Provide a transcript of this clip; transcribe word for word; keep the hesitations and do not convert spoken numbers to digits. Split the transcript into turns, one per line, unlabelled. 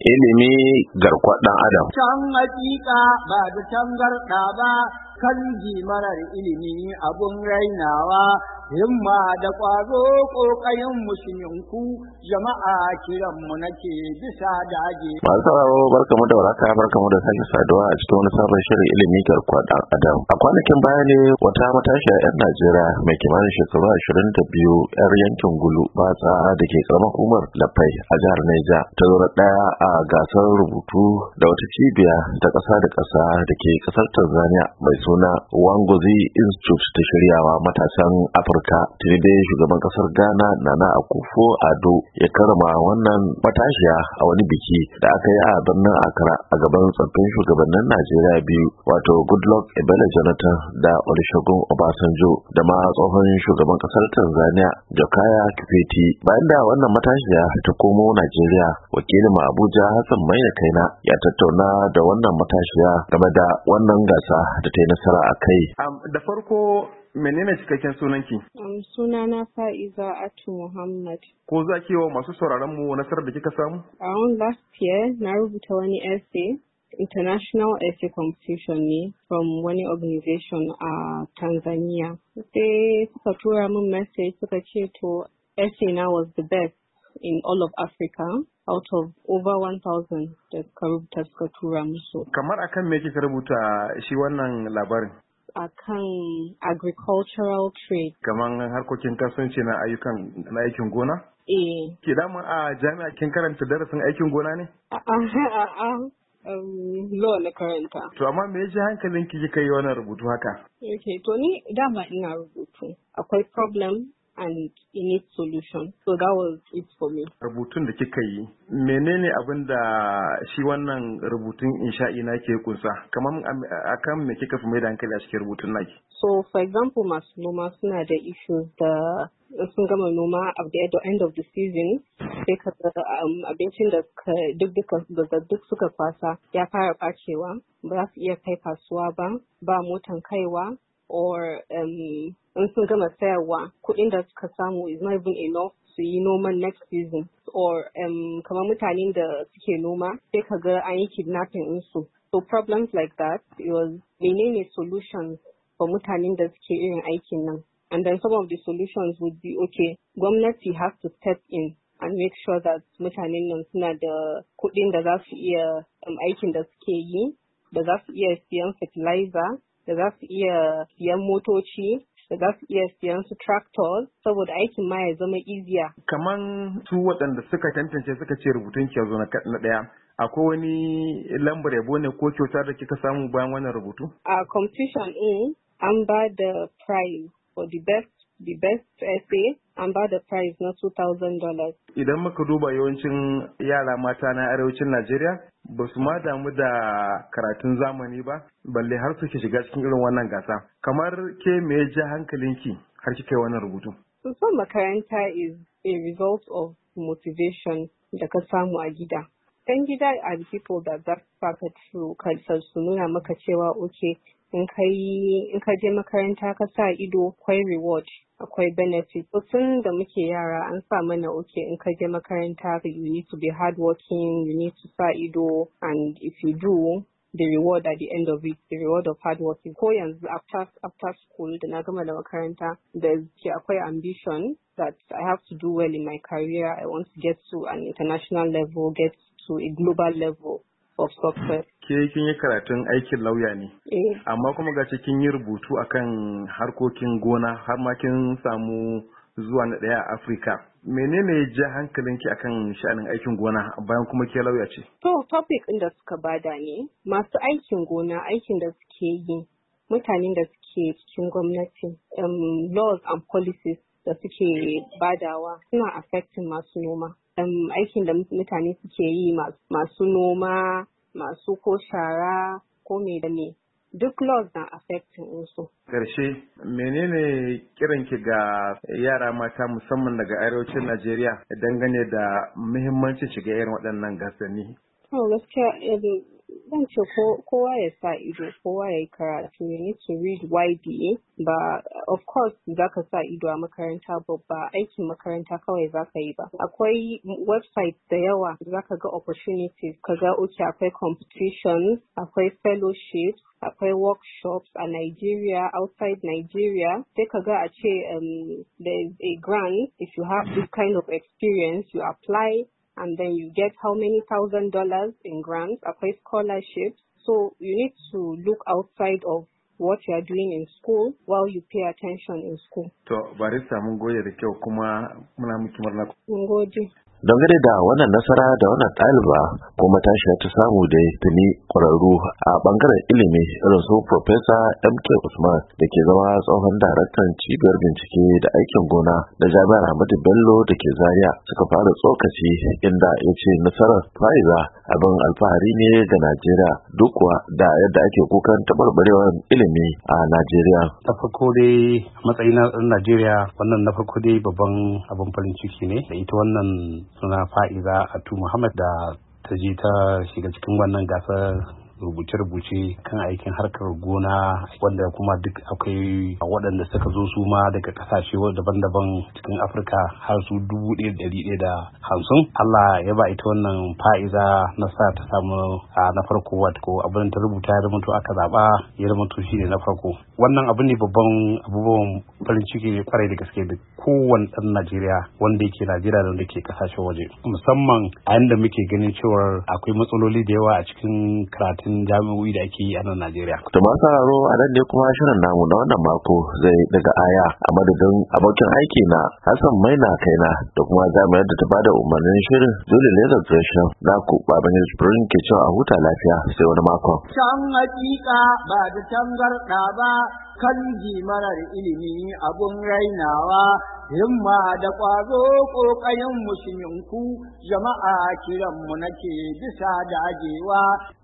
ilimi garkuwar ɗan adam.
Can hakika ba da tangarɗa ba, kan marar ilimi abun rainawa, himma da ƙwazo ƙoƙayen musulunku, jama'a kiranmu nake bisa dage.
Masu sauraro barkamu da warhaka, barkamu da sake saduwa a cikin wani sabon shirin ilimi garkuwar ɗan adam. A kwanakin baya ne wata matashiya 'yan Najeriya mai kimanin shekaru ashirin da biyu 'yar yankin Gulu Batsa da ke karamar hukumar Lafai a jihar Niger ta zo na ɗaya a gasar rubutu da wata cibiya ta ƙasa da ƙasa da ke ƙasar Tanzania mai suna Wangozi Institute ta shiryawa matasan Afirka. Tuni dai shugaban ƙasar Ghana Nana Akufo-Addo ya karama wannan matashiya a wani biki da aka yi a birnin Accra a gaban tsaffin shugabannin Najeriya biyu, wato Goodluck Ebele Jonathan da Olusegun Obasanjo, da ma tsohon shugaban ƙasar Tanzania Jakaya Kikwete. Bayan da wannan matashiya ta komo Najeriya, wakilin mu Abuja Hassan Maina Kaina ya tattauna da wannan matashiya game da wannan gasa da ta yi nasara a kai.
Um, da farko menene cikakken sunanki?
Um, sunana Fa'iza Atu Muhammad.
Ko za ki yi wa masu sauraron mu nasarar da kika samu?
Around last year na rubuta wani essay, international essay competition ne from wani organization a Tanzania. Sai suka tura min message suka ce to essay na was the best in all of Africa out of over one thousand da suka rubuta suka tura musu.
Kamar akan me kika rubuta shi wannan labarin?
Akan agricultural trade.
Kaman harkokin kasuwanci na ayyukan na aikin gona?
Eh.
Ke dama a jami'a kin karanta darasin aikin gona ne?
A'a, um, law na karanta.
To amma me ya ji hankalin ki kika yi wannan rubutu haka?
Okay, to ni dama ina rubutu. Akwai problem and it needs solution. So that was it for me.
Rubutun da kika yi, menene abin da shi wannan rubutun insha'i na ke kunsa? Kamar akan me kika fi mai da hankali a cikin rubutun naki?
So for example, masu noma suna da issues da sun gama noma at the end of the season, sai ka um, abincin da duk da duk suka kwasa ya fara ɓacewa, ba za su iya kai kasuwa ba, ba motan kaiwa, or um, in sun gama sayarwa kuɗin da suka samu is not even enough su yi noman next season, or um, kamar mutanen da suke noma sai ka ga an yi kidnapping ɗinsu. So problems like that, it was menene solutions for mutanen da suke irin aikin nan. And then some of the solutions would be, okay, gwamnati has to step in and make sure that mutanen nan suna da kuɗin da za su iya um, aikin da suke yi, da za su iya siyan fertilizer, da za su iya siyan motoci, da za su iya siyan su tractors, saboda aikin ma ya zama easier.
Kaman su waɗanda suka tantance suka ce rubutun ki yanzu na ɗaya, akwai wani lambar yabo ne ko kyauta da kika samu bayan wannan rubutu?
A competition ɗin an ba da prize for the best the best essay, an ba da prize na two thousand dollars.
Idan muka duba yawancin yara mata na arewacin Najeriya ba su ma damu da karatun zamani ba, balle har suke shiga cikin irin wannan gasa. Kamar ke me ya ja hankalinki har kika yi wannan rubutu?
So son makaranta is a result of motivation da ka samu a gida. Ɗan gida are the people that that saka through culture su nuna maka cewa okay, in ka je makaranta ka sa ido akwai reward, akwai benefit. So tun da muke yara an sa mana okay, in ka je makaranta you need to be hardworking, you need to sa ido, and if you do, the reward at the end of it, the reward of hard working. Ko yanzu after after school da na gama da makaranta, there's akwai ambition that I have to do well in my career. I want to get to an international level, get to a global level of success.
Ke kin yi karatun aikin lauya ne,
eh.
Amma kuma ga kin yi rubutu akan harkokin gona har ma kin samu zuwa na ɗaya a Afirka. Menene ya ja hankalinki akan sha'anin aikin gona bayan kuma ke lauya ce?
To topic ɗin da suka bada ne masu aikin gona, aikin da suke yi, mutanen da suke cikin gwamnati, um, laws and policies da suke badawa suna affecting masu noma. Um, aikin da mutane suke yi masu noma, masu ko shara ko me da me, duk laws na affecting su.
Karshe, menene kiranki ga yara mata musamman daga arewacin Najeriya dangane da muhimmancin shiga irin waɗannan gasanni?
To gaskiya zan ce kowa ya sa ido, kowa ya yi karatu. You need to read widely, but of course za ka sa ido a makaranta babba, aikin makaranta kawai za ka yi ba. Akwai website da yawa za ka ga opportunities, ka ga uke akwai competitions, akwai fellowships, akwai workshops a Nigeria, outside Nigeria. Sai ka ga a ce um, there is a grant. If you have this kind of experience, you apply and then you get how many thousand dollars in grants, akwai scholarships. So you need to look outside of what you are doing in school while you pay attention in school.
To, barista mun gode da kyau kuma muna miki murna.
Mun gode.
Dangane da wannan nasara da wannan ɗaliba ko matashiya ta samu da tuni ƙwararru a ɓangaren ilimi irin su Profesa M K Usman da ke zama tsohon daraktan cibiyar bincike da aikin gona da Jami'ar Ahmadu Bello da ke Zaria suka fara tsokaci, inda ya ce nasarar Faiza abin alfahari ne ga Najeriya duk kuwa da yadda ake kukan taɓarɓarewar ilimi a Najeriya.
Ta farko dai matsayin na Najeriya wannan na farko dai babban abin farin ciki ne da ita wannan suna Fa'iza Atu Muhammad da ta je ta shiga cikin wannan gasar rubuce-rubuce kan aikin harkar gona, wanda kuma duk akwai waɗanda suka zo su ma daga ƙasashe daban-daban cikin Afirka har su dubu ɗaya da ɗari ɗaya da hamsin. Allah ya ba ita wannan Fa'iza na sa ta samu na farko, wato abin ta rubuta ya rubuta aka zaɓa ya rubuta shi ne na farko. Wannan abu ne babban abubuwan farin ciki ne kwarai da gaske da kowane ɗan Najeriya wanda yake Najeriya da wanda ke ƙasashen waje, musamman a yanda muke ganin cewar akwai matsaloli da yawa a cikin karatu jami'o'i da ake yi a nan Najeriya.
To masu sauraro a nan ne kuma shirin namu na wannan mako zai daga aya a madadin abokin aiki na Hassan Maina Kaina da kuma jami'ar da ta bada umarnin shirin Julie Leather Gresham na ku baban Spring ke cewa a huta lafiya sai wani mako.
Can hakika ba da tangarda ba kan marar ilimi abun rainawa, himma da ƙwazo ƙoƙayen musulminku jama'a kiranmu nake bisa dagewa.